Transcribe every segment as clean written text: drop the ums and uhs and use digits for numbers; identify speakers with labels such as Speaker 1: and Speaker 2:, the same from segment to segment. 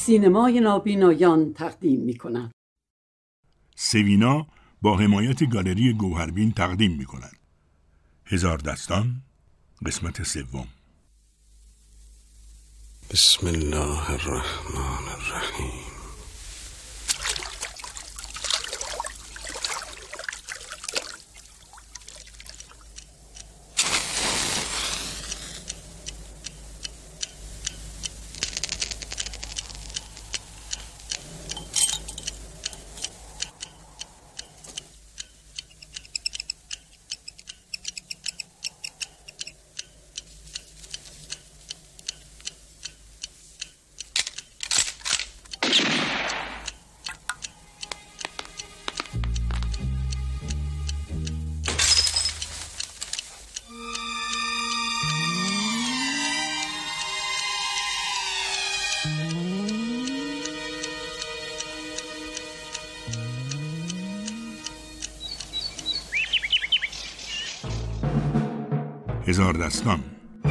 Speaker 1: سینمای نابینایان تقدیم می‌کند.
Speaker 2: سوینا با حمایت گالری گوهربین تقدیم می‌کند. هزار دستان قسمت سوم.
Speaker 3: بسم الله الرحمن الرحیم.
Speaker 2: هزار دستان.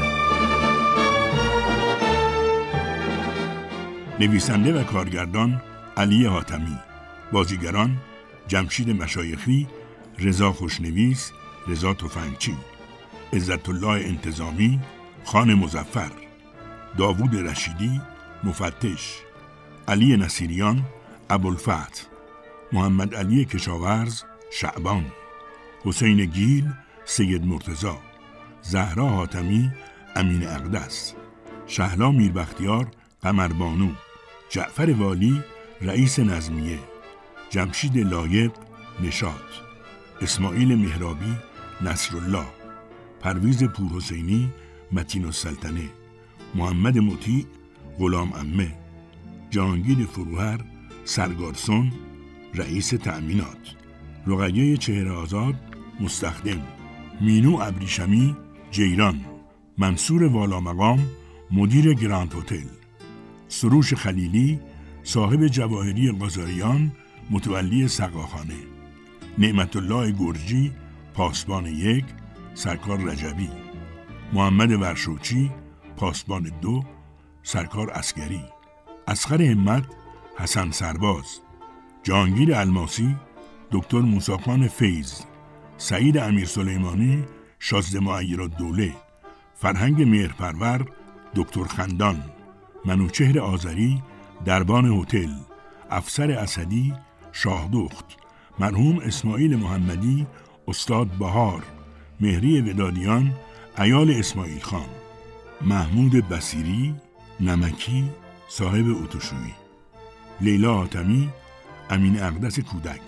Speaker 2: نویسنده و کارگردان علی حاتمی. بازیگران جمشید مشایخی، رضا خوشنویس، رضا تفنگچی، عزت الله انتظامی، خان مظفر، داوود رشیدی، مفتش، علی نصیریان، ابوالفتح، محمد علی کشاورز، شعبان، حسین گیل، سید مرتضی، زهرا حاتمی، امین اقدس، شهلا میربختیار، قمربانو، جعفر والی، رئیس نظمیه، جمشید لایق، نشاط، اسماعیل مهرابی، نصرالله، پرویز پورحسینی، متین السلطنه، محمد مطیع، غلام عمه، جهانگیر فروهر، سرگارسون، رئیس تأمینات، رقیه چهره آزاد، مستخدم، مینو ابریشمی، جیران، منصور والامقام، مدیر گراند هتل، سروش خلیلی، صاحب جواهری قاضاییان، متولی سقاخانه، نعمت الله گرجی، پاسبان 1، سرکار رجبی، محمد ورشوچی، پاسبان 2، سرکار عسکری، اصغر همت، حسن سرباز، جهانگیر الماسی، دکتر موسیخان فیض، سعید امیر سلیمانی، شازده معیرالدوله، فرهنگ مهرپرور، دکتر خندان، منوچهر آذری، دربان هتل، افسر اسدی، شاهدخت، مرحوم اسماعیل محمدی، استاد بهار، مهری ودادیان، عیال اسماعیل خان، محمود بصیری، نمکی، صاحب اتوشویی، لیلا حاتمی، امین اقدس کودک،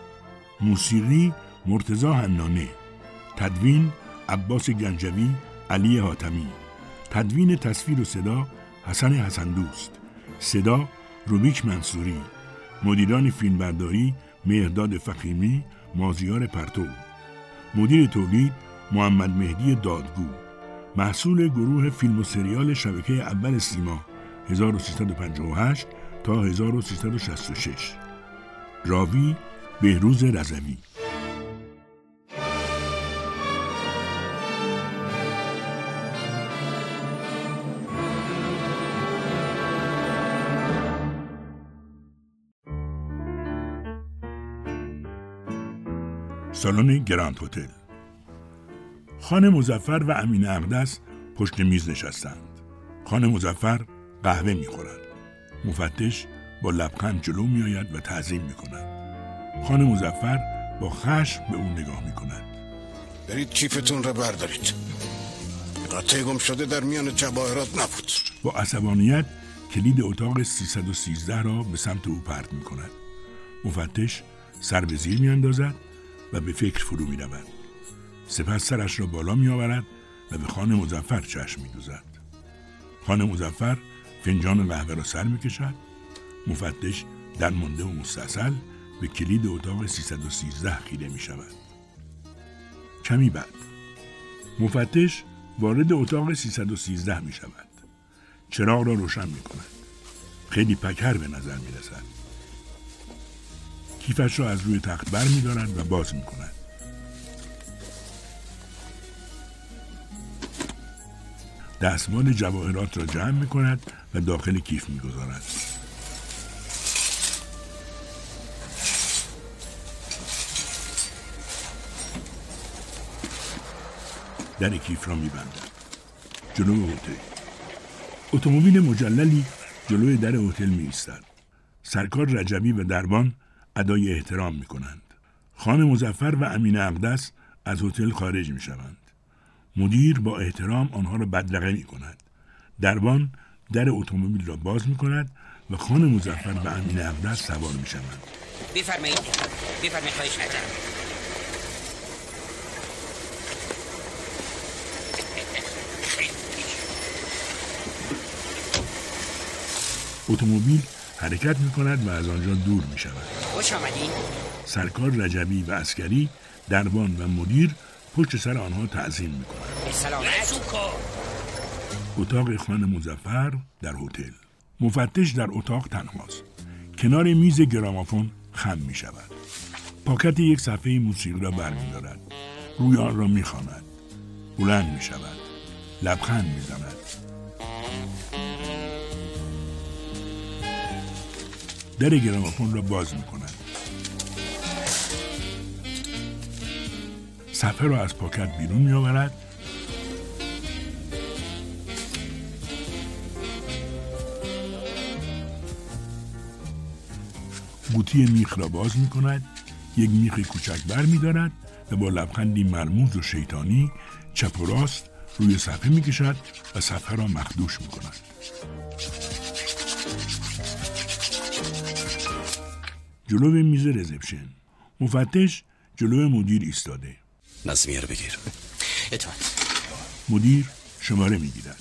Speaker 2: موسیقی مرتضی حنانه، تدوین عباس گنجوی، علی حاتمی، تدوین تصویر و صدا حسن حسندوست، صدا روبیک منصوری، مدیران فیلمبرداری مهرداد فخیمی، مازیار پرتو، مدیر تولید محمد مهدی دادگو، محصول گروه فیلم و سریال شبکه اول سیما 1358 تا 1366. راوی بهروز رضوی. سالن گراند هتل. خان مظفر و امین اقدس پشت میز نشستند. خان مظفر قهوه می‌خورد. مفتش با لبخند جلو می‌آید و تعظیم می‌کند. خان مظفر با خشم به او نگاه می‌کند.
Speaker 3: برید کیفتون را بردارید. قطعه گم شده در میان جواهرات نبود.
Speaker 2: با عصبانیت کلید اتاق 313 را به سمت او پرت می‌کند. مفتش سر به زیر می‌اندازد و به فکر فرو می‌رود. سپس سرش را بالا می‌آورد و به خان مظفر چشم می‌دوزد. خان مظفر فنجان قهوه را سر می‌کشد. مفتش درمانده و مستعسل به کلید اتاق 313 خیره می‌شود. کمی بعد مفتش وارد اتاق 313 می‌شود. چراغ را روشن می‌کند. خیلی پکر به نظر می‌رسد. کیفش را از روی تخت بر می‌دارد و باز می‌کند. دستمال جواهرات را جمع می‌کند و داخل کیف می‌گذارد. در کیف را می‌بندد. جلو هتل. اتومبیل مجللی جلوی در هتل می‌ایستد. سرکار رجبی و دربان ادای احترام می‌کنند. خان مظفر و امین اقدس از هتل خارج می‌شوند. مدیر با احترام آنها را بدرقه می‌کند. دربان در اتومبیل را باز می‌کند و خان مظفر و امین اقدس سوار می‌شوند.
Speaker 4: بفرمایید خواهش می‌کنم.
Speaker 2: اتومبیل حرکت می‌کند و از آنجا دور می‌شود.
Speaker 4: خوش آمدین.
Speaker 2: سرکار رجبی و عسکری، دربان و مدیر پشت سر آنها تعظیم می‌کنند.
Speaker 4: سلامت.
Speaker 2: اتاق خان مظفر در هتل. مفتش در اتاق تنهاست. کنار میز گرامافون خم می‌شود. پاکت یک صفحه موسیقی را برمی‌دارد. روی آن را می‌خواند. بلند می‌شود. لبخند می‌زند. در گرامافون را باز می‌کند. صفحه را از پاکت بیرون می‌آورد. قوطی میخ را باز می‌کند. یک میخ کوچک برمی‌دارد و با لبخندی مرموز و شیطانی چپ و راست روی صفحه می‌کشد و صفحه را مخدوش می‌کند. جلوی میز رزپشن. مفتش جلوی مدیر ایستاده.
Speaker 5: نظمیه رو بگیر.
Speaker 4: اطاعت.
Speaker 2: مدیر شماره می‌گیرد.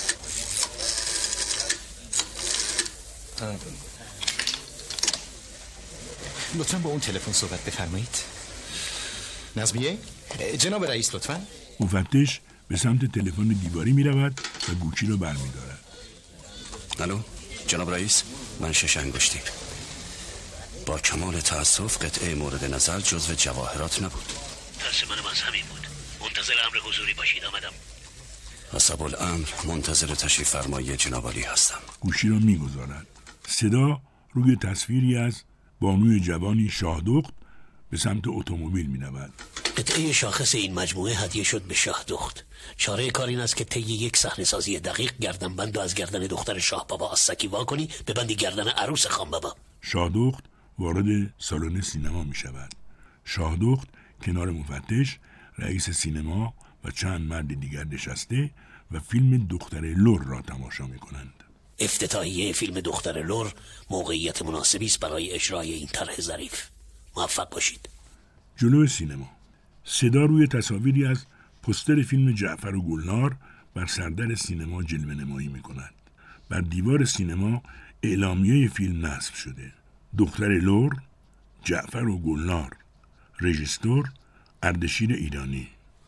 Speaker 5: لطفاً با اون تلفن صحبت بفرمایید. نظمیه؟ جناب رئیس لطفاً.
Speaker 2: مفتش به سمت تلفن دیواری می‌رود و گوشی را برمی‌دارد.
Speaker 5: الو جناب رئیس، من شش انگشتی. با کمال تأسف قطعه مورد نظر جزو جواهرات نبود.
Speaker 6: دست منم از همین بود. منتظر امر حضوری باشید آمدم.
Speaker 5: حسب الامر منتظر تشریف فرمایی جناب عالی هستم.
Speaker 2: گوشی را می‌گذارد. صدا روی تصویری از بانوی جوانی شاهدخت به سمت اتومبیل می‌رود.
Speaker 6: قطعه شاخص این مجموعه هدیه شد به شاهدخت. چاره کار این است که طی یک صحنه‌سازی دقیق گردنبند از گردن دختر شاه بابا آستکی وا کنی ببندی گردن عروس خان بابا.
Speaker 2: شاهدخت وارد سالن سینما می‌شود. شاهدخت کنار مفتش، رئیس سینما و چند مرد دیگر نشسته و فیلم دختر لور را تماشا می‌کنند.
Speaker 6: افتتاحیه فیلم دختر لور موقعیت مناسبی است برای اجرای این طرح ظریف. موفق باشید.
Speaker 2: جلو سینما. صدا روی تصاویری از پوستر فیلم جعفر و گلنار بر سردر سینما جلوه نمایی می‌کند. بر دیوار سینما اعلامیه فیلم نصب شده. دختر لور، جعفر و گلنار، رژیسور اردشیر ایرانی.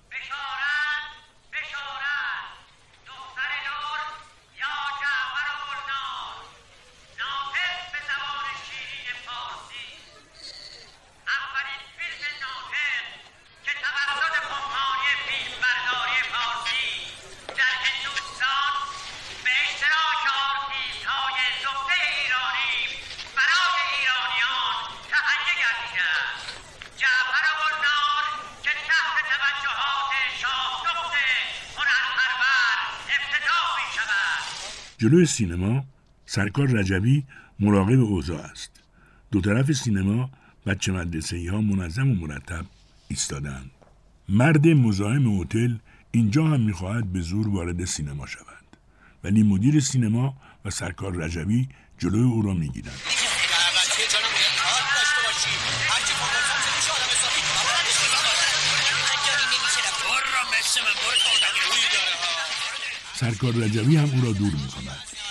Speaker 2: جلوی سینما سرکار رجبی مراقب اوضاع است. دو طرف سینما بچه مدرسه‌ای ها منظم و مرتب ایستادند. مرد مزاحم هتل اینجا هم می‌خواهد به زور وارد سینما شود، ولی مدیر سینما و سرکار رجبی جلوی او را می‌گیرند. سرکار رجبی هم او را دور می‌کند.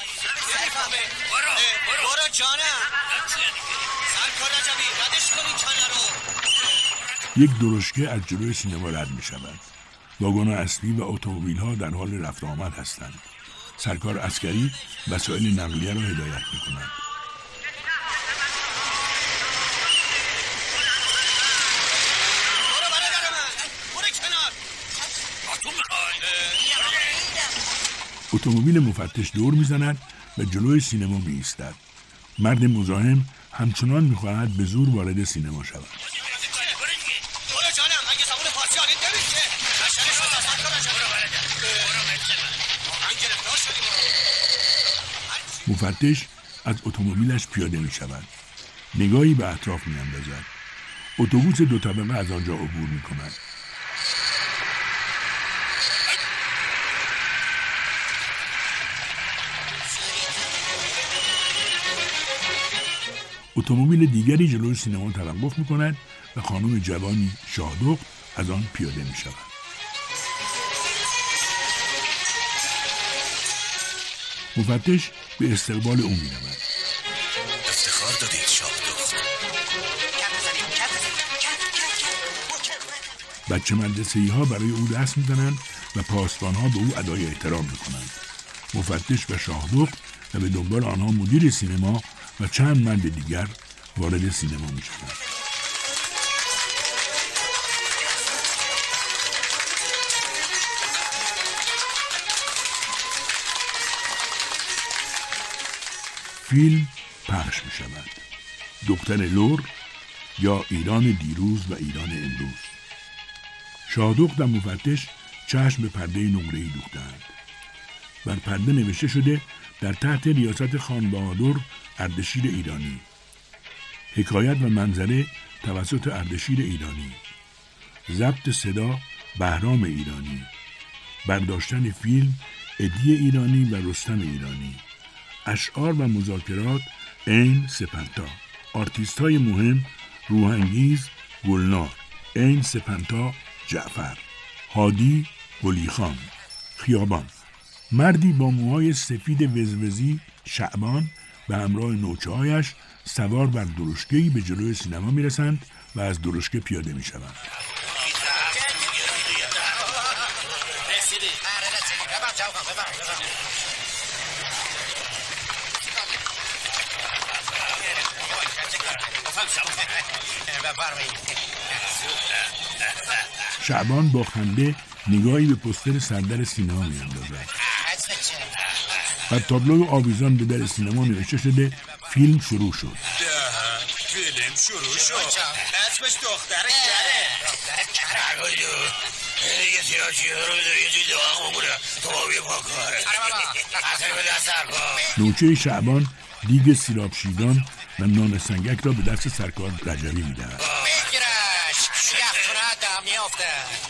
Speaker 7: برو جانم. سرکار رجبی ردش کنی کنه رو.
Speaker 2: یک درشکه از جلوی سینما رد می‌شود. واگن اصلی و اتومبیل‌ها در حال رفت و آمد هستند. سرکار عسکری وسایل نقلیه را هدایت می‌کند. اتومبیل مفتش دور میزند و جلوی سینما می ایستد. مرد مزاحم همچنان میخواهد به زور وارد سینما شود. مفتش از اتومبیلش پیاده می شود. نگاهی به اطراف می اندازد. اتوبوس 2 طبقه از آنجا عبور می کند. اتومبیل دیگری جلوی سینما توقف می کند و خانم جوانی شاهدخت از آن پیاده می شود. مفتش به استقبال او می رود.
Speaker 5: افتخار دادید شاهدخت.
Speaker 2: بچه مدرسه‌ای ها برای او دست می زنند و پاسبان ها به او ادای احترام می کنند. مفتش و شاهدخت و به دنبال آنها مدیر سینما و چند مرد دیگر وارد سینما می شوند. فیلم پخش می شود. دکتر لور یا ایران دیروز و ایران امروز. شاهدخت و مفتش چشم به پرده نقره‌ای دوختند. بر پرده نوشته شده در تحت ریاست خان بهادر اردشیر ایرانی. حکایت و منظره توسط اردشیر ایرانی. ضبط صدا بهرام ایرانی. برداشتن فیلم ادی ایرانی و رستم ایرانی. اشعار و مذاکرات عین سپنتا. آرتیست های مهم روحانگیز گلنار، عین سپنتا جعفر، هادی ولیخان، خیابان. مردی با موهای سفید وزوزی شعبان به همراه نوچه‌هایش سوار بر درشکه‌ای به جلوی سینما میرسند و از درشکه پیاده میشوند. شعبان با خنده نگاهی به پوستر سردر سینما می‌اندازد. بر تابلوی آویزان به در سینما نوشته شده فیلم شروع شد.
Speaker 7: فیلم شروع شد. اسمش دختر کره. یه تیراژی رو بده یه جوری دعا بگوره تو بابی پاکاره. اصلا به دست سرکار.
Speaker 2: نوچه شعبان دیگ سیراب شیدان و نان سنگک را به دست سرکار رجبی می‌دهد.
Speaker 7: بگیرش یخونه دم میافته.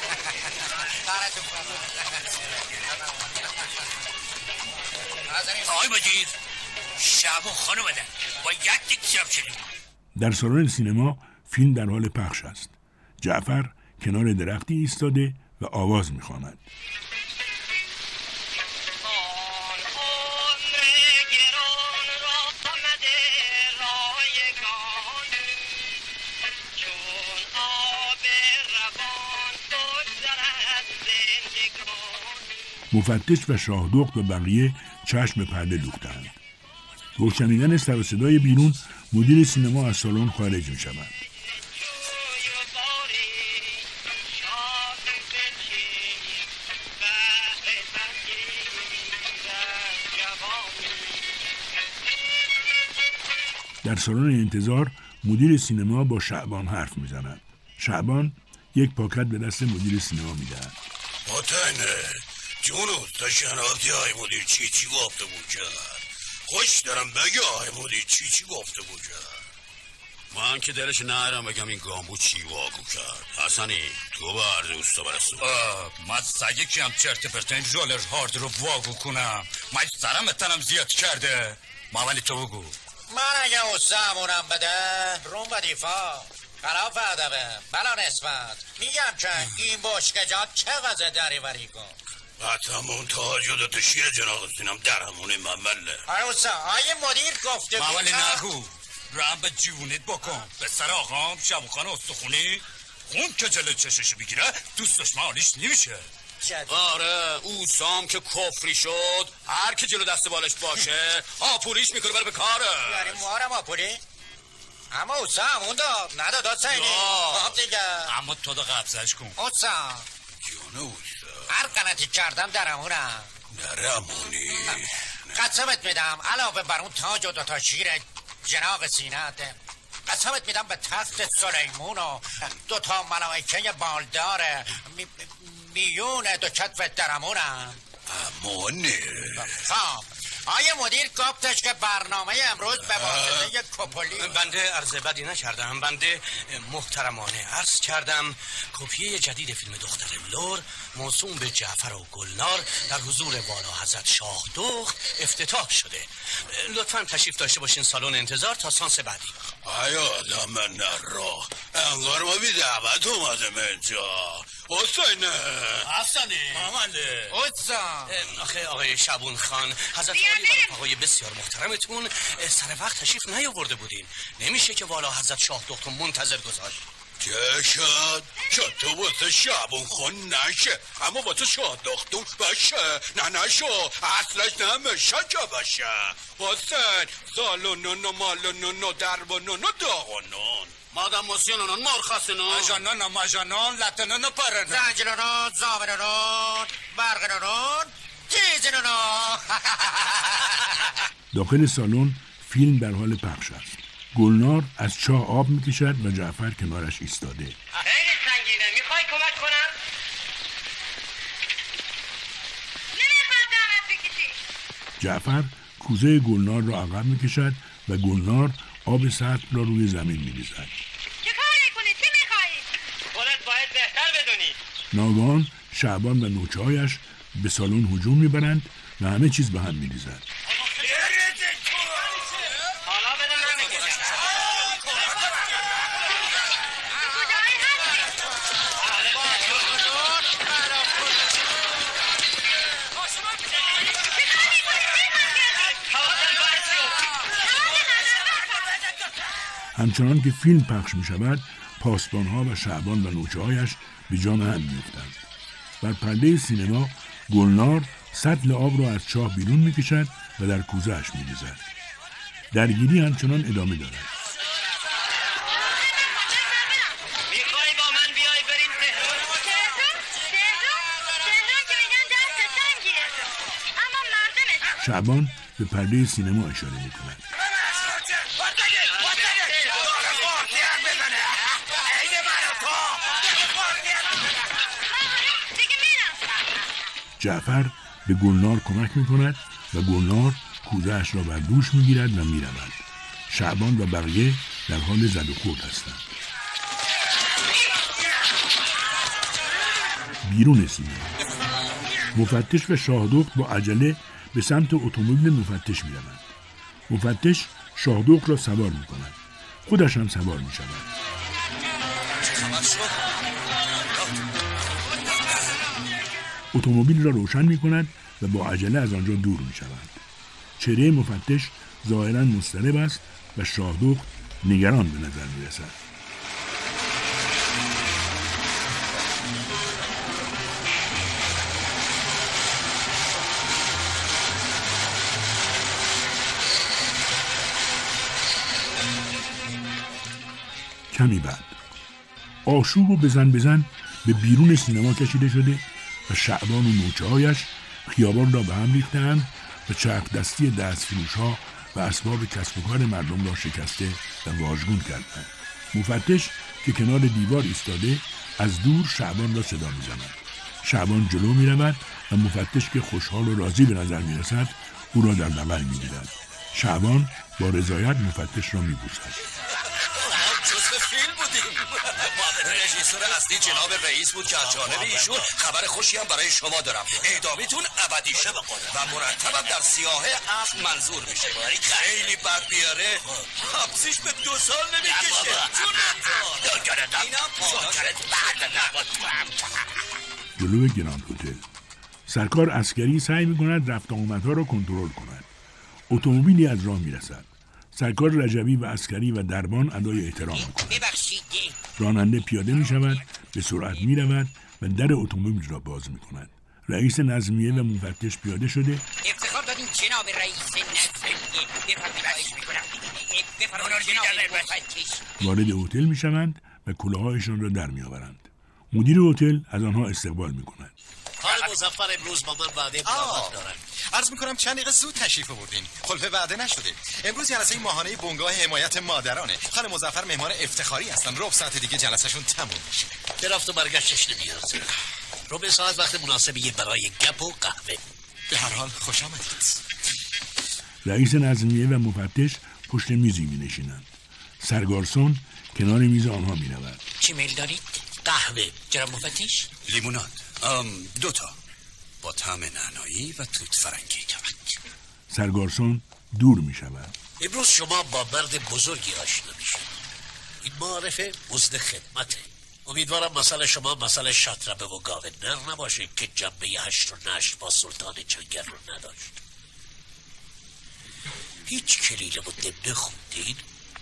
Speaker 7: آقای مجید شب و خانم بدن با یک دیک شب شدیم.
Speaker 2: در سالن سینما فیلم در حال پخش است. جعفر کنار درختی ایستاده و آواز می‌خواند. مفتش و شاهدخت و بقیه چشم به پرده دوختند. با شنیدن سر و صدای بیرون مدیر سینما از سالن خارج می شود. در سالن انتظار مدیر سینما با شعبان حرف می زند. شعبان یک پاکت به دست مدیر سینما می دهد.
Speaker 3: جونو تا شناختی های مدیر چی گفته بود کرد. خوش دارم بگه های مدیر چی گفته بود کرد. من که دلش نهرم بگم این گامبو چی واگو کرد. حسنی تو به عرض اوستا برسون.
Speaker 8: من سگه کیم چرت پرتن رولر هارد رو واگو کنم. من سرم اتنم زیاد کرده. ما ولی تو بگو.
Speaker 7: من اگه اوستامونم بده روم به دیفا خلاف ادبه بلا نسبت میگم که این بشکجات چه غزه دریوری کن.
Speaker 3: همون تاجودت شیر جناق سینم در همونه ممله.
Speaker 7: آروسا آیه مدیر گفته بود
Speaker 8: مولی نگو رم به جیونت بکن. به سر آقام شبوخان استخونی خون که جلو چشش بگیره دوستش معالیش نمیشه.
Speaker 3: آره او سام که کفری شد هر که جلو دست بالش باشه آپولیش میکنه بره به کاره.
Speaker 7: یعنی مارم آپولی؟ اما اوسا همون داد نداد سینی خب دیگه.
Speaker 8: اما تو دا قبضش کن
Speaker 7: اوسا
Speaker 3: جونه اوسا
Speaker 7: هر قناتی کردم درمونم.
Speaker 3: درمونی
Speaker 7: قسمت میدم علاوه بر اون تاج و دوتا شیر جناق سینت قسمت میدم به تخت سلیمون و دوتا ملائکه بالدار میون دو کتف درمونم.
Speaker 3: امونه
Speaker 7: خب آیه مدیر گفتش که برنامه امروز به واسطه کپولی.
Speaker 3: بنده عرض بدی نکردم. بنده محترمانه عرض کردم کپی جدید فیلم دختر لور موسوم به جعفر و گلنار در حضور والا حضرت شاه دخت افتتاح شده. لطفاً تشریف داشته باشین سالن انتظار تا سانس بعدی.
Speaker 8: آیا آدم نرا انگار ما بی دعوت اومدم اینجا. حسنی مامنده
Speaker 3: آخه آقای شعبون خان، حضرت عالی و رفقای بسیار محترمتون سر وقت تشریف نیاورده بودین. نمیشه که والا حضرت شاه دختر منتظر گذاشت.
Speaker 8: چه شد؟ تو واسه شعبون خان نشه اما واسه شاه دختون باشه. نه نشو اصلش نمیشه که باشه. حسن زالونونو مالونونو دربونونو داغونون
Speaker 3: مادم موسیونونون مرخصنون
Speaker 8: مجانون مجانون لطنون پرنون
Speaker 7: زنجلونون زابرونون برغنونون تیزنونون.
Speaker 2: داخل سالن فیلم در حال پخش است. گلنار از چاه آب میکشد و جعفر کنارش ایستاده.
Speaker 9: خیلی سنگینه. میخوای کمک کنم؟ نمیخواد زحمت بکشی.
Speaker 2: جعفر کوزه گلنار را عقب میکشد و گلنار آب سرد را روی زمین میریزد.
Speaker 9: چه کاری کنی؟ چی میخوایی؟ خودت باید بهتر بدونی.
Speaker 2: ناگهان شعبان و نوچه‌هایش به سالن هجوم میبرند و همه چیز به هم میریزد. همچنان که فیلم پخش می شود پاسبان‌ها و شعبان و نوچه‌هایش به جان هم می‌افتند. بر پرده سینما گلنار سطل آب را از چاه بیرون می‌کشد و در کوزه‌اش می‌ریزد. درگیری همچنان ادامه دارد.
Speaker 9: میخوای با من بیای بریم تهران؟ تهران که میگن دست تنگیه اما مردمش.
Speaker 2: شعبان به پرده سینما اشاره می‌کند. جعفر به گلنار کمک می‌کند و گلنار کوزه‌اش را بر دوش می‌گیرد و می‌رود. شعبان و بقیه در حال زد و خورد هستند. بیرون سینما مفتش و شاهدخت با عجله به سمت اتومبیل مفتش می‌روند. مفتش شاهدخت را سوار می‌کند. خودش هم سوار می‌شود. اتومبیل را روشن می‌کند و با عجله از آنجا دور می‌شوند. چهره مفتش ظاهراً مضطرب است و شاهدخت نگران به نظر می‌رسد. کمی بعد آشوب و بزن به بیرون سینما کشیده شده و شعبان و نوچه‌هایش خیابان را به هم ریخته‌اند و چرخ دستی دستفروش‌ها و اسباب کسب و کار مردم را شکسته و واژگون کردند. مفتش که کنار دیوار ایستاده از دور شعبان را صدا می‌زند. شعبان جلو می‌رود و مفتش که خوشحال و راضی به نظر می‌رسد او را در بغل می‌گیرد. شعبان با رضایت مفتش را می‌بوسد.
Speaker 5: رژیسور اصلی جناب رئیس بود که از جانب ایشون خبر خوشی هم برای شما دارم. اعدامیتون ابدی شه و مرتبم در سیاهه عفو منظور میشه. خیلی بد بیاره حبسیش به 2 سال نمیکشه.
Speaker 2: جلو گراند هتل سرکار عسکری سعی میکند رفت آمدها را کنترل کند. اتومبیلی از راه میرسد. سرکار رجبی و عسکری و دربان ادای احترام میکنند. راننده پیاده می شود، به سرعت می رود و در اتومبیل را باز می کند. رئیس نظمیه و مفتش پیاده شده.
Speaker 4: افتخار دادیم جناب رئیس نظمیه.
Speaker 2: وارد هتل می شوند و کلاهایشان را در می آورند. مدیر هتل از آنها استقبال می کند.
Speaker 6: خانم مظفر امروز با من وعده ملاقات دارند.
Speaker 10: عرض میکنم چند دقیقه زود تشریف آوردین. خلف وعده نشده. امروز جلسه ماهانه بنگاه حمایت مادرانه. خانم مظفر مهمان افتخاری هستن. ربع ساعت دیگه جلسهشون تموم میشه.
Speaker 6: به رفت و برگشتش نمیارزه. ربع ساعت وقت مناسبیه برای گپ و قهوه.
Speaker 10: به هر حال خوش آمدید.
Speaker 2: رئیس نظمیه و مفتش پشت میزی می نشینند. سرگارسون کنار میز آنها می رود.
Speaker 4: چی میل دارید؟
Speaker 6: قهوه.
Speaker 4: جناب مفتش؟
Speaker 3: لیموناد 2 تا با طعم نعنایی و توت فرنگی.
Speaker 2: سرگارسون دور می شود.
Speaker 6: امروز شما با مرد بزرگی آشنا میشید. این معارفه مزد خدمته. امیدوارم مسئله شما مسئله شطربه و گاوه نر نباشه که جنبه 8 و 9 با سلطان چنگر رو نداشت. هیچ کلیل مدمنه خوندین؟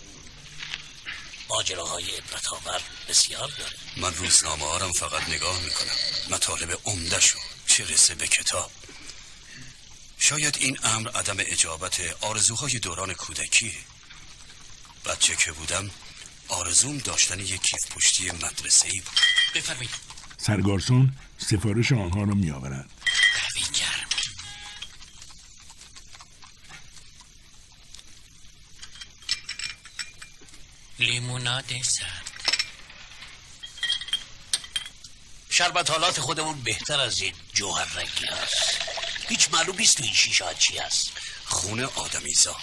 Speaker 6: ماجراهای عبرت آور بسیار داره.
Speaker 3: من روزنامه هارم فقط نگاه میکنم، مطالب عمده شو چه رسه به کتاب. شاید این امر عدم اجابت آرزوهای دوران کودکیه. بچه که بودم آرزوم داشتن یک کیف پشتی مدرسه‌ای بود.
Speaker 4: بفرمایید.
Speaker 2: سرگارسون سفارش آنها را می آورد.
Speaker 4: قهوه گرم. لیموناد سرد.
Speaker 6: شربت حالات خودمون بهتر از این جوهر رنگی هست. هیچ معلوم نیست تو این شیشه ها چی هست.
Speaker 3: خون آدمی زاد.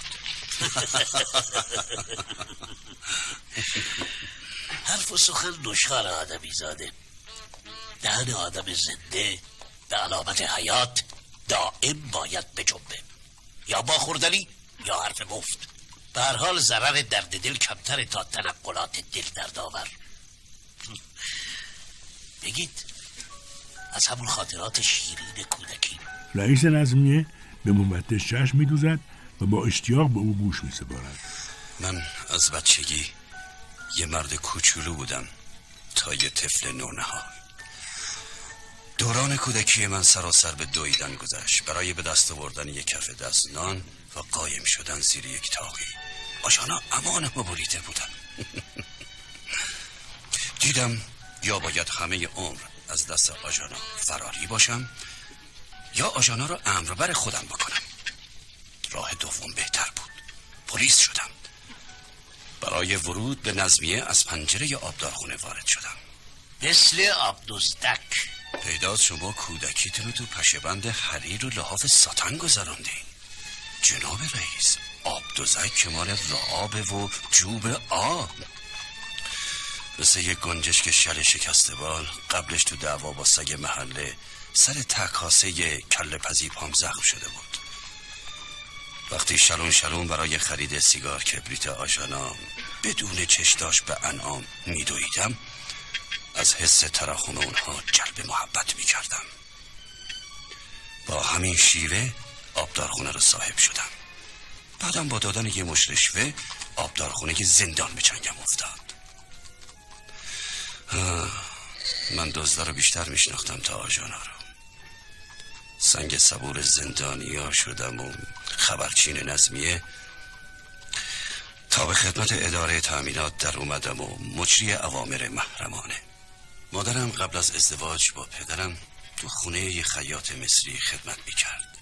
Speaker 6: حرف و سخن نشخوار آدمی زاده. دهن آدم زنده به علامت حیات دائم باید بجنبه. یا با خوردنی یا حرف مفت. به هر حال ضرر درد دل کمتر تا تنقلات دل دردآور. بگید از همون خاطرات شیرین کودکی.
Speaker 2: رئیس نظمیه به مفتش چشم می دوزد و با اشتیاق به او گوش می سپارد.
Speaker 3: من از بچگی یه مرد کوچولو بودم تا یه طفل نونهار. دوران کودکی من سراسر به دویدن گذشت برای به دست آوردن یک کف دست نان و قایم شدن زیر یک تاقی. آژانا امانم و بریده بودم. دیدم یا باید همه عمر از دست آژانا فراری باشم یا آژانا را امربر خودم بکنم. راه دوم بهتر بود. پلیس شدم. برای ورود به نظمیه از پنجره آبدارخونه وارد شدم.
Speaker 6: مثل آبدوزدک.
Speaker 3: پیداست شما کودکیتون رو تو پشه‌بند حریر و لحاف ساتن گذراندین. جناب رئیس، آبدوزک که مال رعاب و جوب آب. مثل یک گنجش که شل شکسته بال قبلش تو دعوا با سگ محله سر تکاسه کله پزی پام زخم شده بود. وقتی شلون برای خرید سیگار کبریت آژانا بدون چشداش به انعام میدویدم از حس ترحم اونها جلب محبت میکردم. با همین شیوه آبدارخونه رو صاحب شدم. بعدم با دادن یه مشت رشوه آبدارخونه زندان به چنگم افتاد. من دزدا رو بیشتر میشناختم تا آژانا رو. سنگ صبور زندانیا شدم و خبرچین نظمیه تا به خدمت اداره تأمینات در اومدم و مجری اوامر محرمانه. مادرم قبل از ازدواج با پدرم تو خونه یه خیاط مصری خدمت میکرد.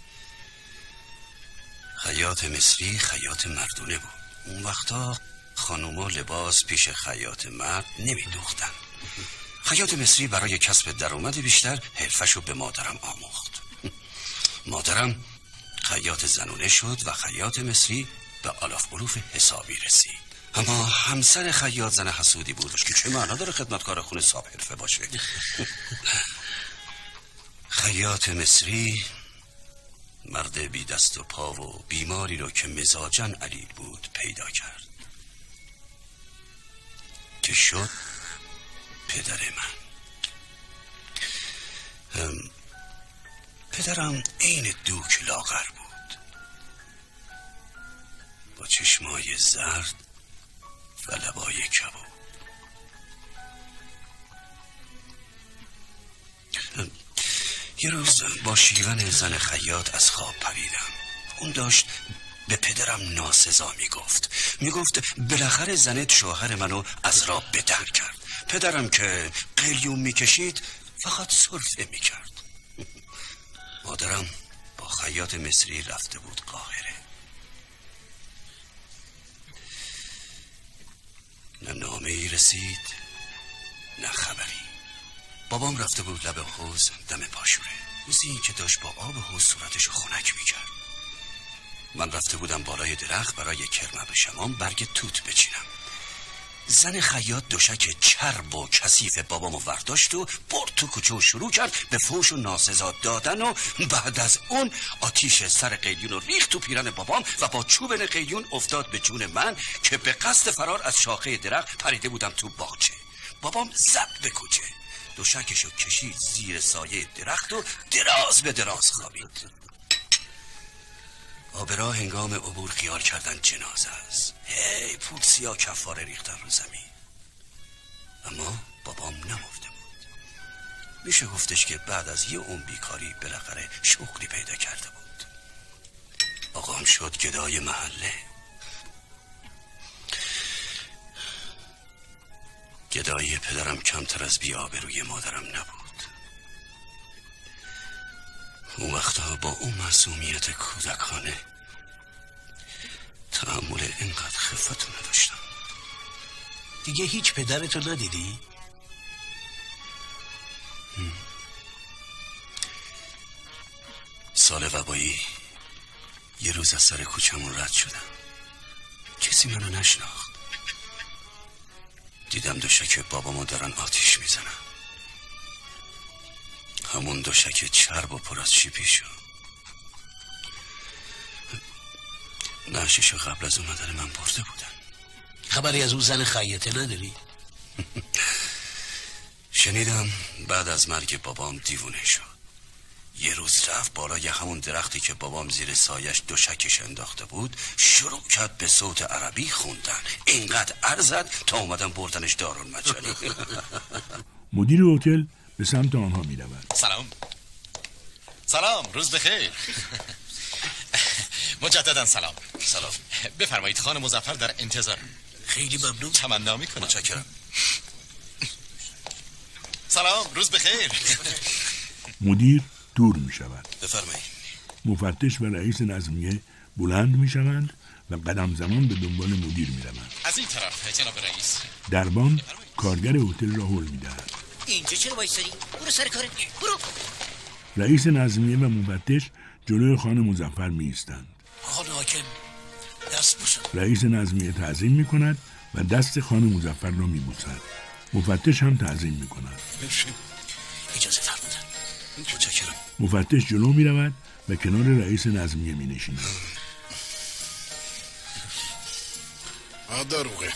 Speaker 3: خیاط مصری خیاط مردونه بود. اون وقتا خانوما لباس پیش خیاط مرد نمیدوختن. خیاط مصری برای کسب درآمد بیشتر حرفشو به مادرم آموخت. مادرم خیاط زنونه شد و خیاط مصری به آلاف علوف حسابی رسید. اما همسر خیاط زن حسودی بود که چه معنا داره خدمتکار خونه صاحب حرفه باشه. خیاط مصری مرد بی دست و پا و بیماری رو که مزاجن علیل بود پیدا کرد که شد پدر من. پدرم عین دوک لاغر بود با چشمای زرد و لبای کبود. یه روز با شیون زن خیاط از خواب پریدم. اون داشت به پدرم ناسزا میگفت بالاخره زنت شوهر منو از راه بدر کرد. پدرم که قلیون میکشید فقط سرفه میکرد. مادرم با خیاط مصری رفته بود قاهره. نه نامه‌ای رسید نه خبری. بابام رفته بود لب حوض دم پاشوره. مثل این که داشت با آب حوض صورتشو خنک میکرد. من رفته بودم بالای درخت برای کرم ابریشمان برگ توت بچینم. زن خیاط دوشک چرب و کثیف بابامو ورداشت و برد تو کوچه و شروع کرد به فحش و ناسزا دادن و بعد از اون آتیش سر قیلیون رو ریخت تو پیرن بابام و با چوبن قیلیون افتاد به جون من که به قصد فرار از شاخه درخت پریده بودم تو باغچه. بابام زد به کوچه، دوشکشو کشید زیر سایه درخت و دراز به دراز خوابید. آبرا هنگام عبور خیال کردن جنازه است. هی پول سیاه کفاره ریختن رو زمین. اما بابام نمرده بود. میشه گفتش که بعد از یه عمر بیکاری بالاخره شغلی پیدا کرده بود. آقام شد گدای محله. گدایی پدرم کمتر از بی‌آبروی مادرم نبود. اون وقتا با اون معصومیت کودکانه تحمل اینقدر خفتو نداشتم.
Speaker 6: دیگه هیچ پدرتو ندیدی؟
Speaker 3: سال وبایی یه روز از سر کوچمون رد شدم. کسی منو نشناخت. دیدم دوشک بابامو دارن آتیش میزنن. همون دوشک چرب و پر از شیپیشو. نعششو قبل از اومدن من برده بودن.
Speaker 6: خبری از اون زن خیاطه نداری؟
Speaker 3: شنیدم بعد از مرگ بابام دیوونه شد. یه روز رفت بالای همون درختی که بابام زیر سایش دوشکش انداخته بود، شروع کرد به صوت عربی خوندن. اینقدر عرضت تا اومدن بردنش دارالمجانی.
Speaker 2: مدیر هتل به سمت آنها می رود.
Speaker 10: سلام، روز بخیر. مجددا سلام. بفرمایید، خانم مظفر در انتظار.
Speaker 6: خیلی ممنون.
Speaker 10: تمنا میکنم.
Speaker 3: متشکرم.
Speaker 10: سلام، روز بخیر.
Speaker 2: مدیر دور می شود.
Speaker 3: بفرمایید.
Speaker 2: مفتش و رئیس نظمیه بلند می شوند و قدم زمان به دنبال مدیر می روند.
Speaker 10: از این طرف جناب رئیس.
Speaker 2: دربان کارگر هتل را هل می دهد.
Speaker 6: اینجا چرا وایسادی؟ برو سر کارت. برو.
Speaker 2: رئیس نظمیه و مفتش جلوی خانه مظفر می ایستند.
Speaker 6: خانه حاکم دست بوسم.
Speaker 2: رئیس نظمیه تعظیم می کند و دست خانه مظفر را می بوسد. مفتش هم تعظیم می کند.
Speaker 6: اجازه فرمودن.
Speaker 3: متشکرم.
Speaker 2: مفتش جلو می رود و کنار رئیس نظمیه می نشیند.
Speaker 8: دروغه.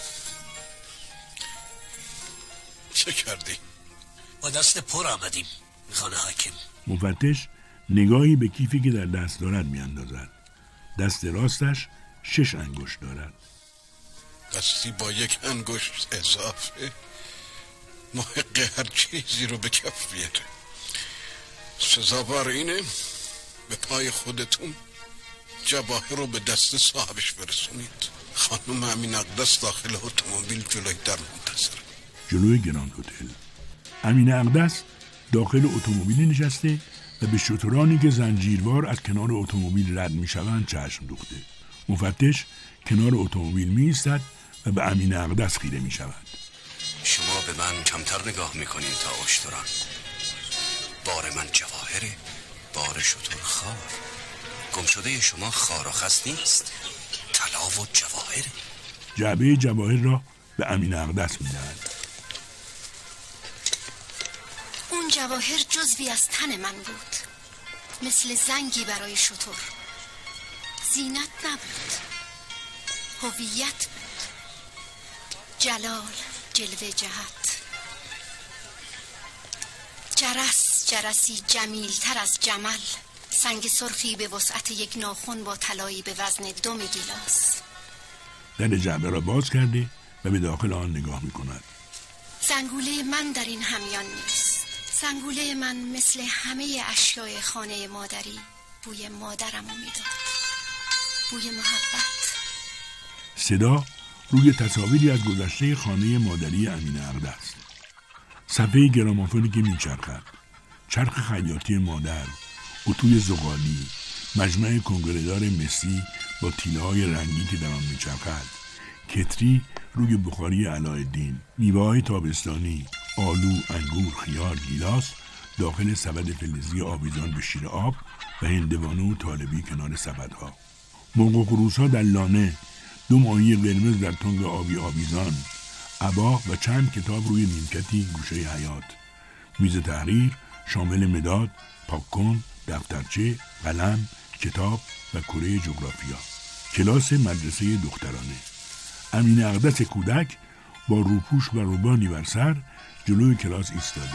Speaker 8: چه کردی؟
Speaker 6: با دست پر آمدیم خانه حاکم.
Speaker 2: مفتش نگاهی به کیفی که در دست دارد می اندازد. دست راستش 6 انگشت دارد.
Speaker 8: دستی با 1 انگشت اضافه محق هر چیزی رو به کف بیاره. سزاوار اینه به پای خودتون جواهر رو به دست صاحبش برسونید. خانم امین اقدس داخل اتومبیل جلوی در منتظر.
Speaker 2: جلوی گراند هتل امین اقدس داخل اتومبیل نشسته و به شترانی که زنجیروار از کنار اتومبیل رد می شوند چشم دوخته. مفتش کنار اتومبیل می ایستد و به امین اقدس خیره می شود.
Speaker 3: شما به من کمتر نگاه میکنین تا اشتران. بار من جواهره، بار شتر خار. گم شده شما خار و خس نیست، طلا و جواهره.
Speaker 2: جعبه جواهر را به امین اقدس می دهد.
Speaker 11: اون جواهر جزوی از تن من بود، مثل زنگی برای شتر. زینت نبود، هویت بود. جلال، جلوه جهت. جرسی جمیل تر از جمل. سنگ سرخی به وسعت 1 ناخن با طلایی به وزن 2 گیلاس.
Speaker 2: در جعبه را باز کرده و به داخل آن نگاه می کند.
Speaker 11: زنگوله من در این همیان نیست. زنگوله من مثل همه اشیاء خانه مادری بوی مادرمو میداد. بوی محبت.
Speaker 2: صدا روی تصاویری از گذشته خانه مادری امین اقدس. صفحه گرامافونی که میچرخد، چرخ خیاطی مادر، اتوی زغالی، مجمع کنگره‌دار مسی با تیله‌های رنگی که در آن میچرخد، کتری روی بخاری علایالدین، میوه‌های تابستانی، آلو، انگور، خیار، گیلاس داخل سبد فلزی آویزان به شیر آب و هندوانه و طالبی کنار سبدها. مرغ خروس‌ها در لانه، 2 ماهی قرمز در تنگ آبی آویزان، عبا و چند کتاب روی نیمکتی گوشه حیاط. میز تحریر شامل مداد، پاک‌کن، دفترچه، قلم، کتاب و کره جغرافیا. کلاس مدرسه دخترانه. امین اقدس کودک با روپوش و روبانی بر سر جلوی کلاس ایستاده.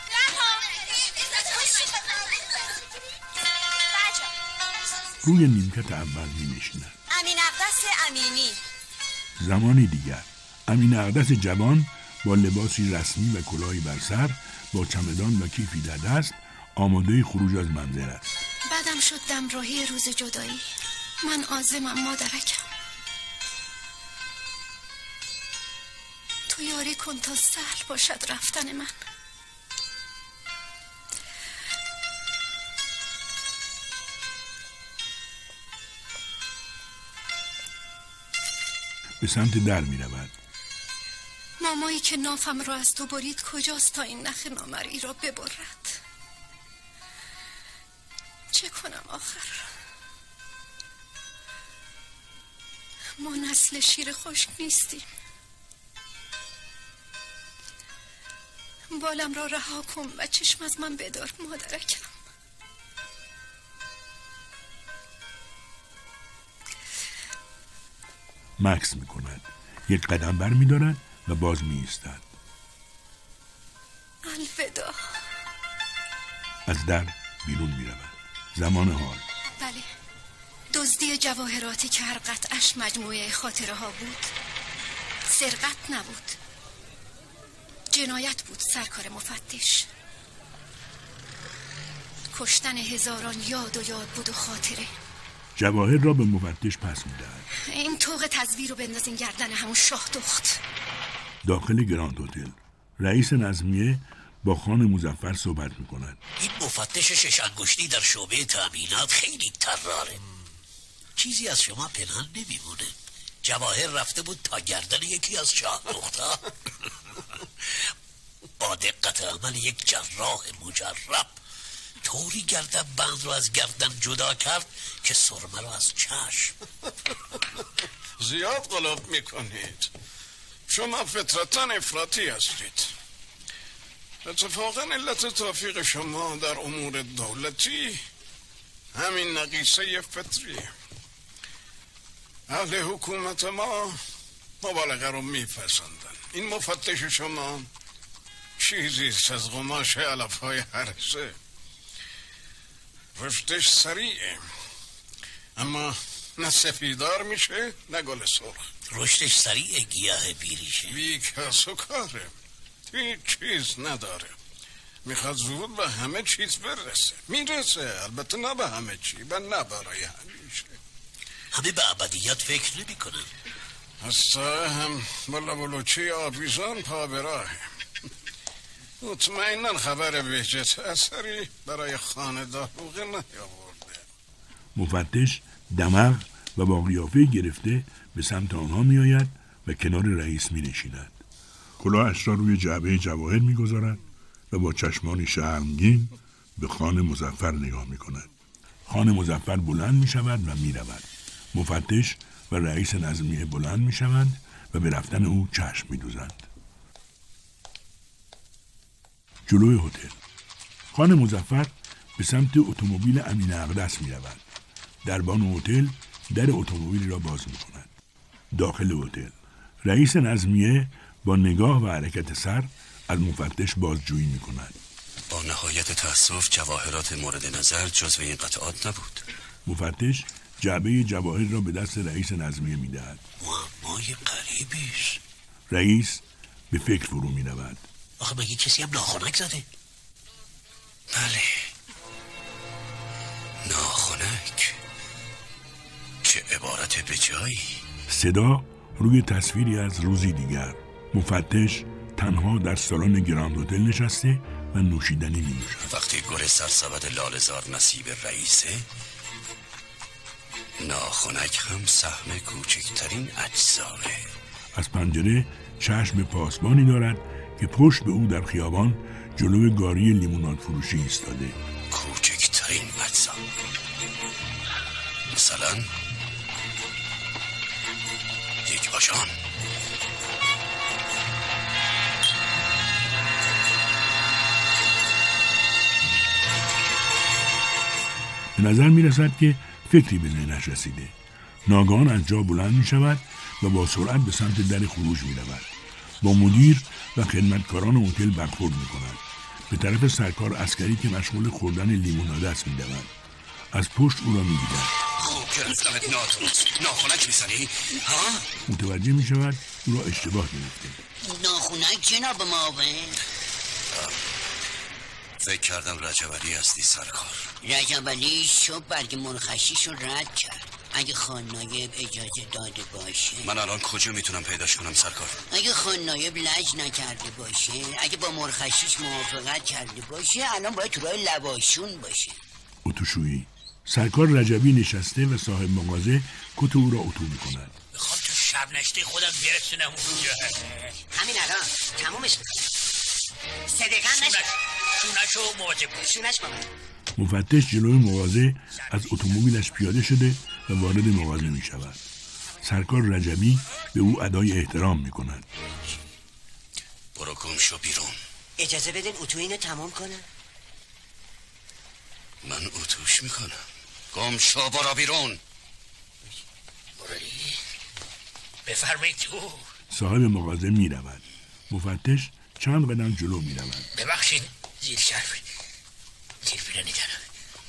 Speaker 2: روی نیمکت اول می نشیند.
Speaker 12: امین اقدس امینی.
Speaker 2: زمانی دیگر امین اقدس جوان با لباسی رسمی و کلاهی بر سر، با چمدان و کیفی در دست، آماده خروج از منزل است.
Speaker 11: بعدم شد دمراهی روز جدایی. من عازمم مادرکم. تو یاری کن تا سهل باشد رفتن من.
Speaker 2: به سمت در می رود.
Speaker 11: مامایی که نافم را از تو برید کجاست تا این نخ نامرئی را ببرد؟ چه کنم آخر؟ ما نسل شیر خشک نیستیم. بالم را رها کن و چشم از من بدار مادرکم.
Speaker 2: مکث می کند. یک قدم بر می دارد و باز می ایستد.
Speaker 11: الوداع.
Speaker 2: از در بیرون می رود. زمان حال.
Speaker 11: بله، دزدی جواهراتی که هر قطعش مجموعه خاطره ها بود سرقت نبود، جنایت بود سرکار مفتش. کشتن هزاران یاد و یاد بود و خاطره.
Speaker 2: جواهر را به مفتش پس می دهد.
Speaker 11: این طوق تزویر رو بندازین گردن همون شاه دخت.
Speaker 2: داخل گراند هتل رئیس نظمیه با خان مظفر صحبت می کند.
Speaker 6: این مفتش شش انگشتی در شعبه تأمینات خیلی طراره. چیزی از شما پنهان نمیمونه. جواهر رفته بود تا گردن یکی از شاه دختها. با دقت عمل یک جراح مجرب طوری گردن بند رو از گردن جدا کرد که سرمه رو از چشم.
Speaker 8: زیاد غلط میکنید. شما فطرتاً افراطی هستید. اتفاقاً علت توفیق شما در امور دولتی همین نقیصه فطریه. اهل حکومت ما مبالغه رو میپسندن. این مفتش شما چیزی از قماش علفهای هرسه. رشدش سریعه، اما نه سفیدار میشه نه گل سرخ.
Speaker 6: رشدش سریعه، گیاه بیریشه.
Speaker 8: بی کس و کاره، هیچ چیز نداره. میخواد زود به همه چیز برسه. میرسه، البته نه به همه چی و نه برای همیشه.
Speaker 6: همه به ابدیت فکر نمی کنن.
Speaker 8: هسته هم بلوچی آویزان پا به راهه. مطمئناً خبر بهجت اثری برای خانه داروغه نیاورده.
Speaker 2: مفتش دماغ و با قیافه گرفته به سمت آنها می آید و کنار رئیس می نشیند. کلاهش را روی جعبه جواهر می گذارد و با چشمانی شرمگین به خان مظفر نگاه می کند. خان مظفر بلند می شود و می رود. مفتش و رئیس نظمیه بلند می شوند و به رفتن او چشم می دوزند. جلوی هتل خان مظفر به سمت اتومبیل امین اقدس می رود. دربان هتل در اتومبیل را باز می کند. داخل هتل رئیس نظمیه با نگاه و حرکت سر از مفتش بازجویی می کند.
Speaker 3: با نهایت تأسف جواهرات مورد نظر جزو این قطعات نبود.
Speaker 2: مفتش جعبه جواهر را به دست رئیس نظمیه می دهد.
Speaker 6: معمای غریبیست.
Speaker 2: رئیس به فکر فرو می رود.
Speaker 6: آخه مگه کسی هم ناخنک زده؟
Speaker 3: بله، ناخنک. چه عبارت به جایی.
Speaker 2: صدا روی تصویری از روزی دیگر. مفتش تنها در سالن گراند هتل نشسته و نوشیدنی می نوشد.
Speaker 3: وقتی گل سرسبد لاله‌زار نصیب رئیسه، ناخنک هم سهم کوچکترین اجزاره.
Speaker 2: از پنجره چشم پاسبانی دارد که پشت به او در خیابان جلوی گاری لیموناد فروشی ایستاده.
Speaker 3: کوچکترین اجزا، مثلا آقاجان.
Speaker 2: به نظر می رسد که فکری به ذهنش رسیده. ناگهان از جا بلند می شود و با سرعت به سمت در خروج می رود. با مدیر و خدمتکاران هتل برخورد می کند. به طرف سرکار عسکری که مشغول خوردن لیموناده است می دود. از پشت او را می دیدن.
Speaker 3: خوب گرفتمت ناخونک میزنی؟ ها؟
Speaker 2: متوجه می شود او را اشتباه گرفته.
Speaker 13: ناخونک جناب معاون؟
Speaker 3: فکر کردم رجب‌علی هستی سرکار.
Speaker 13: رجب‌علی صبح برگ مرخصیشو رد کرد. اگه خان نایب اجازه داده باشه.
Speaker 3: من الان کجا میتونم پیداش کنم سرکار؟
Speaker 13: اگه خان نایب لج نکرده باشه، اگه با مرخصیش موافقت کرده باشه، الان باید تو راه لواشون باشه.
Speaker 2: اتوشویی. سرکار رجبی نشسته و صاحب مغازه کت او را اتو میکند.
Speaker 4: میخوام تو شب نشته خودم برسونم اونجا.
Speaker 13: همین الان تمومش میکنم. صدقه نشه.
Speaker 4: شونشو مواجب کن.
Speaker 13: شونش بابا.
Speaker 2: مفتش جلوی مغازه از اتومبیلش پیاده شده و وارد مغازه می شود. سرکار رجبی به او ادای احترام می کند.
Speaker 3: برو گم شو بیرون.
Speaker 13: اجازه بدین اتو اینو تمام کنم.
Speaker 3: من اتوش می کنم. گم شو برو بیرون.
Speaker 4: بفرمایید تو.
Speaker 2: صاحب مغازه می رود. مفتش چند قدم جلو می رود.
Speaker 4: ببخشید زیر شرف تیر پیرانی دارم.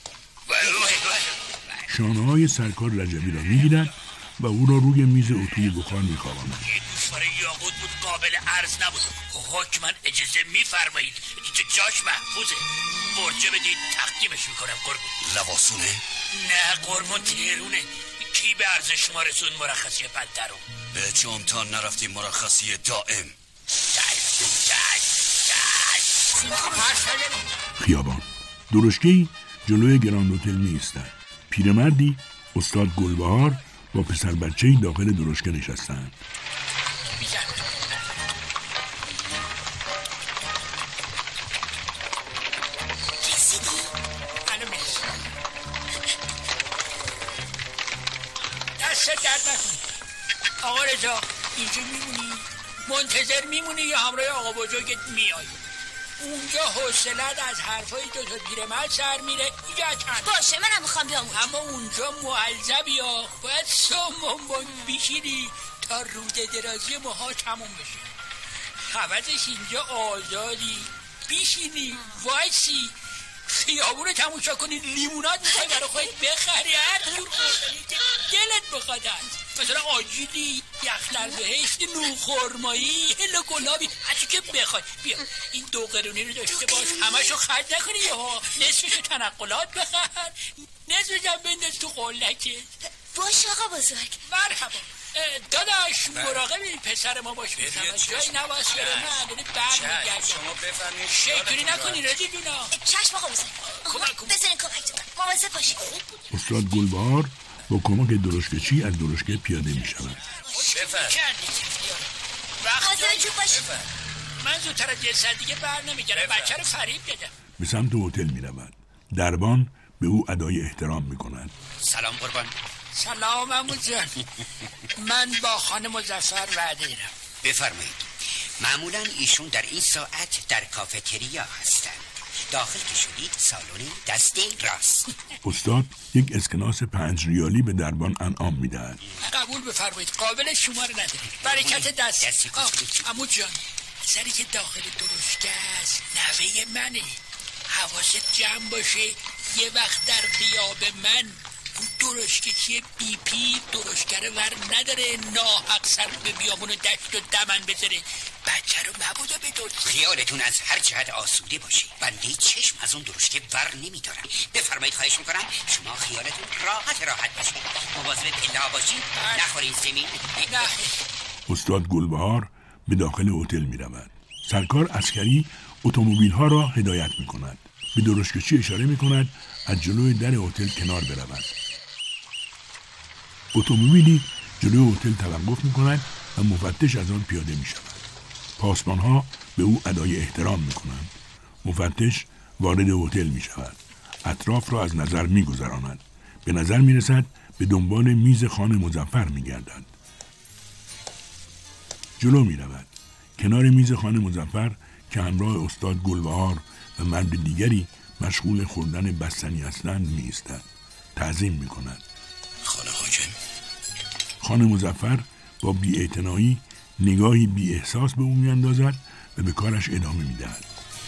Speaker 2: شانه های سرکار رجبی را می گیرد و او را روی میز اتوی بخار می خواباند.
Speaker 4: یه گوشواره یاقوت بود قابل عرض نبود. حکماً اجازه میفرمایید. جاش محفوظه. برجه بدید تقدیمش میکنم قربون.
Speaker 3: لباسونه؟
Speaker 4: نه قربون تیرونه. کی به عرض شما رسون مرخصی پنترون؟
Speaker 3: به جمتان نرفتیم مرخصی دائم.
Speaker 2: خیابان درشکه‌ای جلوی گراند هتل می ایستد. پیرمردی استاد گلبهار با پسر بچه‌ای داخل درشکه نشستند.
Speaker 4: آقا رضا اینجا میمونی؟ منتظر میمونی یا همراه آقا بزرگت میای؟ اونجا حوصلت از حرفای دوتا پیرمرد سر میره. اینجا چند
Speaker 12: باشه منم میخوام بیام اونجا.
Speaker 4: اما اونجا معذبی ها. باید سمون بیشینی تا روده درازی ماها تموم بشه. حوضش اینجا آزادی بیشینی وایسی خیابون رو تماشا کنی. لیمونات میخوای برای خواهید بخری هر جور خوردنی که دلت بخواد هست. مثلا آجیلی، یخلر بهشت، نوخرمایی، هلو گلابی، هرچی که بخوای. بیا این 2 قرونی رو داشته باش. همشو خرج نکنی ها. نصفشو تنقلات بخر، نصفش هم بنداز تو قلکت.
Speaker 12: باش آقا بزرگ.
Speaker 4: مرحبا. داداش مراقب این پسر ما باش. جایی نواز بره نه داری برمیگرد.
Speaker 3: شما بفرمایید
Speaker 4: شیطونی نکنی رازی جونا.
Speaker 12: چشم آقا بزرگ. بزنین کمک دادم. مواظب باشی.
Speaker 2: استاد گلبهار با کمک درشکه‌چی از درشکه پیاده می شود.
Speaker 12: حاضر جو باشی.
Speaker 4: من زودتر از 1 ساعت دیگه بر نمیگردم. بچه رو فریب دادم.
Speaker 2: به سمت هتل می رود. دربان به او ادای احترام می کند.
Speaker 3: سلام قربان.
Speaker 4: سلام عمو جان. من با خانم مظفر وعده دارم.
Speaker 14: بفرمایید. معمولا ایشون در این ساعت در کافتریا هستند. داخل که شدید سالن دست راست.
Speaker 2: استاد یک اسکناس 5 ریالی به دربان انعام میدهد.
Speaker 4: قبول بفرمایید. قابل شما رو نداره. برکت دست. عمو جان سری که داخل درشکه است نوه منه. حواست جمع باشه. یه وقت در غیاب من اون درشکه‌چی بی پی درشکه ور نداره ناحق سر به بیابون و دشت و دمن بذاره. بچه رو مبودا بدود.
Speaker 14: خیالتون از هر جهت آسوده باشه. بنده چشم از اون درشکه ور نمیدارم. بفرمایید خواهش میکنم شما خیالتون راحت باشه. مواظب پله باشید. نخورین زمین.
Speaker 2: استاد گلبهار به داخل هتل می رود. سرکار عسکری اتومبیل ها را هدایت می کند. به درشکه‌چی اشاره می کند از جلوی در هتل کنار برود. اتومبیلی جلوی هتل توقف می کند و مفتش از آن پیاده می شود. پاسبان ها به او ادای احترام می کنند. مفتش وارد هتل می شود. اطراف را از نظر می گذراند. به نظر می رسد به دنبال میز خان مظفر می گردد. جلو می رود. کنار میز خانه مظفر که همراه استاد گلبهار و مرد دیگری مشغول خوردن بستنی هستند می ایستد. تعظیم می کند.
Speaker 3: خانه حاکم.
Speaker 2: خانه مظفر با بی‌اعتنایی نگاهی بی احساس به او می اندازد و به کارش ادامه می دهد.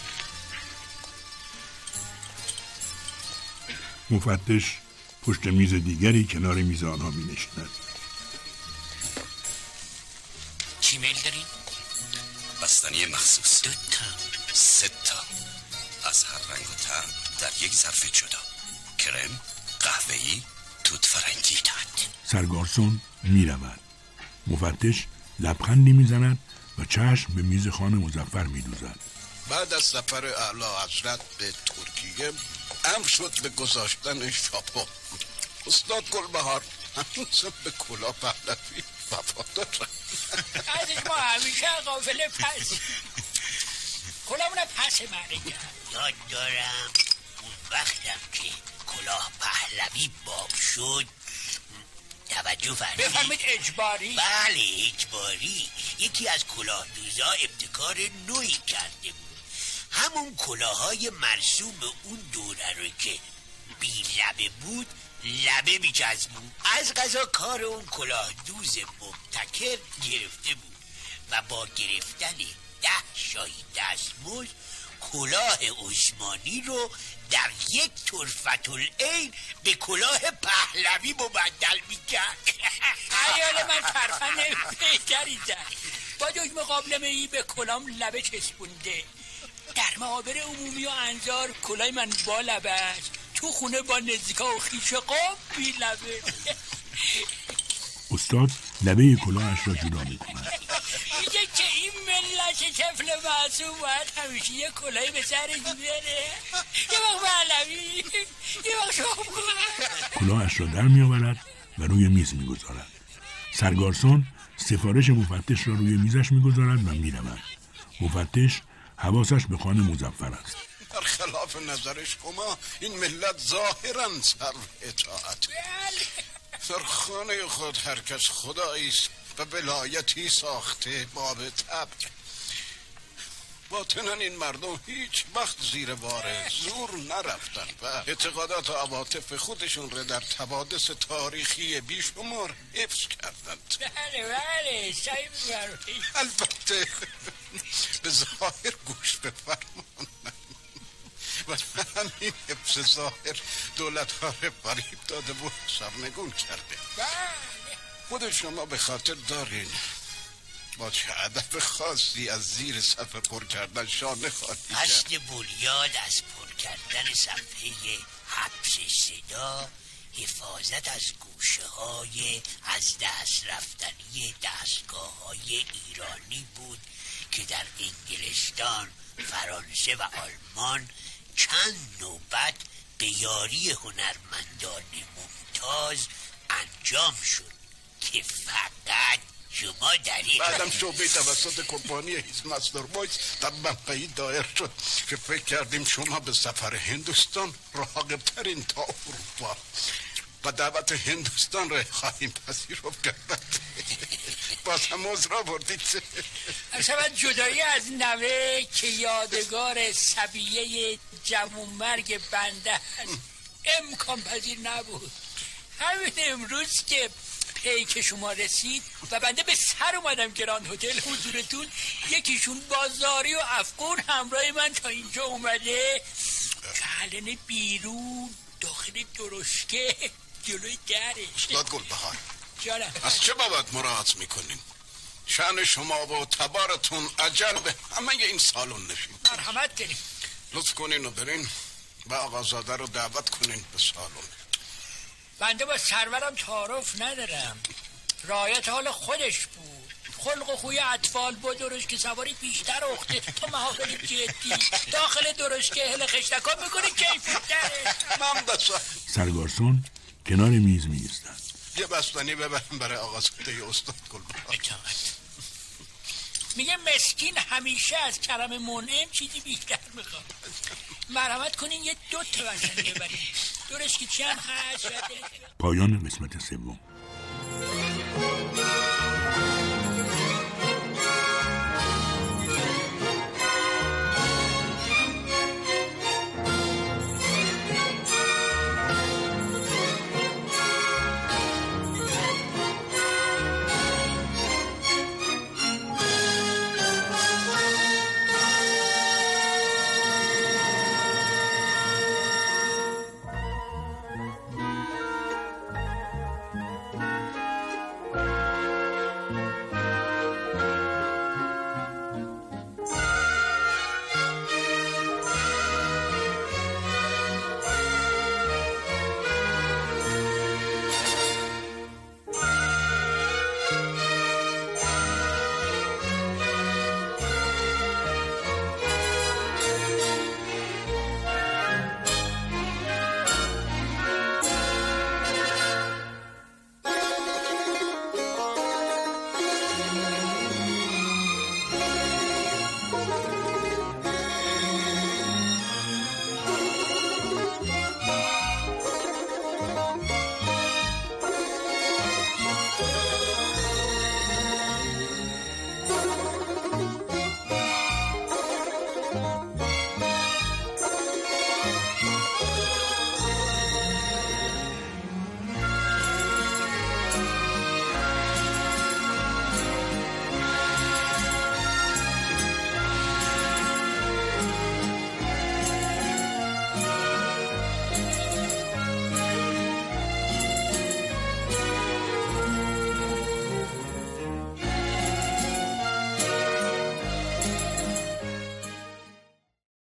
Speaker 2: مفتش پشت میز دیگری کنار میز آنها می نشیند.
Speaker 14: چی میل دارین؟
Speaker 3: بستنی مخصوص.
Speaker 14: 2 تا
Speaker 3: 3 تا از هر رنگ و طعم در یک ظرف جدا. کرم، قهوه‌ای، توت فرنگی.
Speaker 2: سرگارسون می رود. مفتش لبخندی می زند و چشم به میز خانه مظفر می دوزد.
Speaker 8: بعد از سفر اعلی حضرت به ترکیه امر شد به گذاشتن شاپو. استاد گلبهار هنوز به کلاه پهلوی وفادار.
Speaker 4: ازش ما همیشه قافله پس کلاهمون پس منه کرد.
Speaker 6: یاد دارم اون وقتم که کلاه پهلوی باب شد توجه فرمایید.
Speaker 4: بفرمید اجباری؟
Speaker 6: بله اجباری. یکی از کلاه دوزا ابتکار نوعی کرده بود، همون کلاهای مرسوم اون دوره رو که بی لبه بود لبه میچسبون. از قضا کار اون کلاه دوز مبتکر گرفته بود و با گرفتن 10 شاهی دستمزد کلاه عثمانی رو در یک طرفةالعین به کلاه پهلوی مبدل میکرد.
Speaker 4: ایال من ترفند بهتری زد. با دکمه قابلمه ای به کلام لبه چسبونده. در معابر عمومی و انظار کلاه من با لبه است، تو خونه با نزدیکا و خیش قاب بی لبه.
Speaker 2: استاد لبه کلاهش را جدا می کند.
Speaker 4: میگه که این ملت طفل معصوم باید همیشه یه کلاهی به سرش بره، یه وقت پهلوی یه وقت شما.
Speaker 2: کلاهش را در می آورد و روی میز می گذارد. سرگارسون سفارش مفتش را روی میزش می گذارد و می رود. مفتش حواسش به خانه مظفر است.
Speaker 8: برخلاف نظر شما این ملت ظاهراً سر اطاعت. در خانه خود هر کس خدایی است و ولایتی ساخته باب طبع. باطناً این مردم هیچ وقت زیر بار زور نرفتن و اعتقادات و عواطف خودشون رو در حوادث تاریخی بیشمار حفظ کردند.
Speaker 4: بله صحیح می‌فرمایید.
Speaker 8: البته به ظاهر گوش بفرمان و همین حفظ ظاهر دولت ها رو فریب داده و سرنگون کرده. خود شما به خاطر دارین با چه هدف خاصی از زیر صفحه پر کردن شانه خواهی کرد.
Speaker 6: قصد بنیاد از پر کردن صفحه حبس صدا حفاظت از گوشه های از دست رفتنی دستگاه های ایرانی بود که در انگلستان، فرانسه و آلمان چند نوبت به یاری هنرمندان ممتاز انجام شد که فقط شما در این
Speaker 8: بعدم شعبه توسط کمپانی هیچ مصدر بایز در منبعی دایر شد که فکر کردیم شما به سفر هندوستان راغب ترین تا اروپا و دعوت هندوستان را خواهیم پذیرفت کردن. باز هم عذرا بردید.
Speaker 4: اصلا جدایی از نوه که یادگار سبیه جوون مرگ بنده هست امکان پذیر نبود. همین امروز که پیک شما رسید و بنده به سر اومدم گراند هتل حضورتون، یکیشون بازاری و افغان همراه من تا اینجا اومده، کلن بیرون داخل درشکه جلوی درش.
Speaker 8: استاد گلبهار
Speaker 4: جانم
Speaker 8: از چه بابت مراعات میکنیم؟ شأن شما و تبارتون عجل به همه این سالن نشین.
Speaker 4: مرحمت کنیم.
Speaker 8: لطف کنین و برین و آقازاده رو دعوت کنین به سالن.
Speaker 4: بنده با سرورم تعارف ندارم، رعایت حال خودش بود، خلق و خوی اطفال با درشکه سواری بیشتر اخته تا محافل جدی داخل درشکه هل خشتکا میکنه کیفیت داره.
Speaker 2: سرگارسون کنار میز میایستد.
Speaker 8: یه بستنی ببرم برای آقازاده استاد گلبهار.
Speaker 4: میگه مسکین همیشه از کرم منعم چیزی بیشتر میخواد. مرحمت کنین یه 2 تا بستنی ببرین. درشکه چند هست.
Speaker 2: پایان قسمت 3.